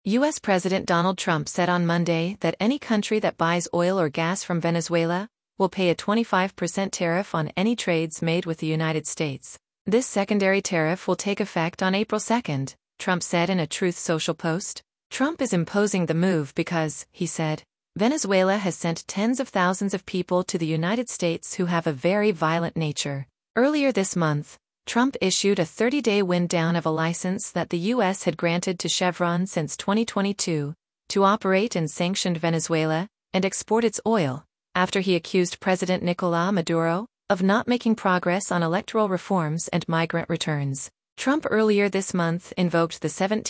U.S. President Donald Trump said on Monday that any country that buys oil or gas from Venezuela will pay a 25% tariff on any trades made with the United States. This secondary tariff will take effect on April 2, Trump said in a Truth Social post. Trump is imposing the move because, he said, Venezuela has sent tens of thousands of people to the United States who have a very violent nature. Earlier this month, Trump issued a 30-day wind-down of a license that the U.S. had granted to Chevron since 2022 to operate in sanctioned Venezuela and export its oil, after he accused President Nicolás Maduro of not making progress on electoral reforms and migrant returns. Trump earlier this month invoked the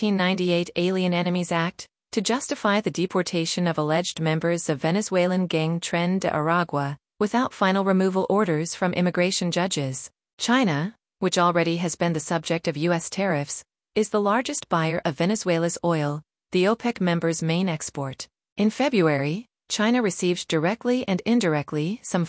1798 Alien Enemies Act to justify the deportation of alleged members of Venezuelan gang Tren de Aragua, without final removal orders from immigration judges. China, which already has been the subject of U.S. tariffs, is the largest buyer of Venezuela's oil, the OPEC members' main export. In February, China received directly and indirectly some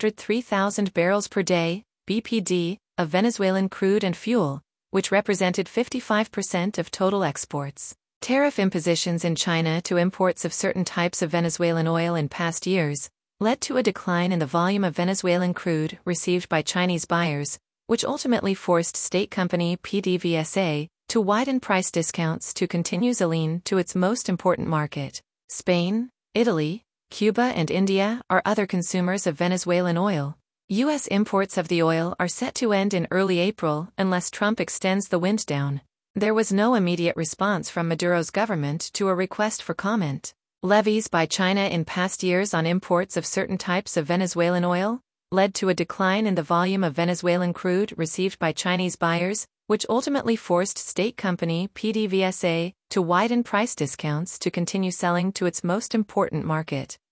503,000 barrels per day, BPD, of Venezuelan crude and fuel, which represented 55% of total exports. Tariff impositions in China to imports of certain types of Venezuelan oil in past years led to a decline in the volume of Venezuelan crude received by Chinese buyers, which ultimately forced state company PDVSA to widen price discounts to continue selling to its most important market. Spain, Italy, Cuba and India are other consumers of Venezuelan oil. U.S. imports of the oil are set to end in early April unless Trump extends the wind down. There was no immediate response from Maduro's government to a request for comment. Levies by China in past years on imports of certain types of Venezuelan oil led to a decline in the volume of Venezuelan crude received by Chinese buyers, which ultimately forced state company PDVSA to widen price discounts to continue selling to its most important market.